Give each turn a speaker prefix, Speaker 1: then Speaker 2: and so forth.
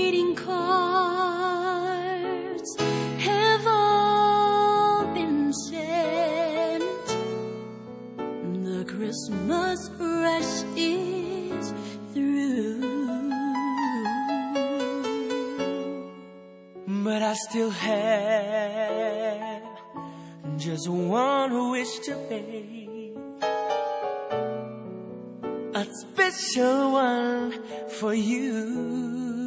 Speaker 1: greeting cards have all been sent. The Christmas rush is through,
Speaker 2: but I still have just one wish to make, a special one for you.